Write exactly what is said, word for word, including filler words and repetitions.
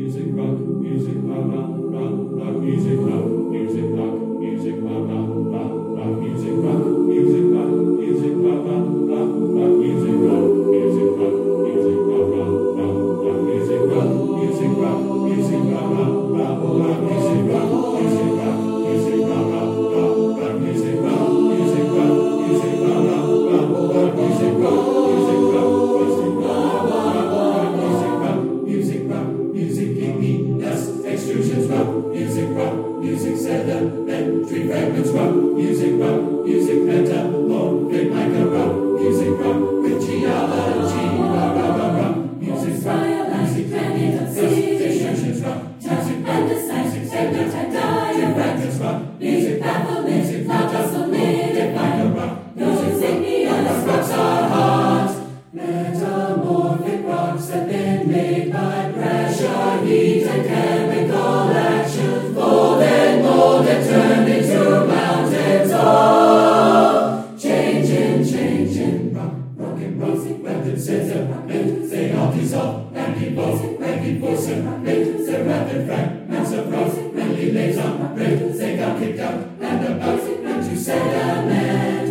music rock, music rock, rock, rock, rock, music rock, music rock, music rock, rock, rock, rock, music rock, music rock, music rock, rock, rock, rock, music rock, music rock, music rock, rock, rock, rock, music rock, music rock, music rock, rock, rock, rock, music rock, music rock, music rock, rock, rock, rock, music rock, music rock, music rock, rock, rock, rock, music rock, music rock, music rock, rock, rock, music rock, music rock, music give me dust, extrusions rock, music rock, music sedimentary fragments rock, music rock, music metamorphic like a rock, music rock with geology, rock, rock, rock, rock, music rock, music dust, extrusions rock, music rock, music sedimentary fragments rock, music rock, music not just a minute like a rock, music igneous rocks are hot, metamorphic rocks have been made by pressure, heat, and chemical action, folded, molded, turned into mountains. Oh, changing, changing, rock, broken rocks, rapid sediment, they all dissolve and evolve, rapid force and rapid, the rapid fragments of rocks, really lays on, rapid, they got kicked out and about into sediment.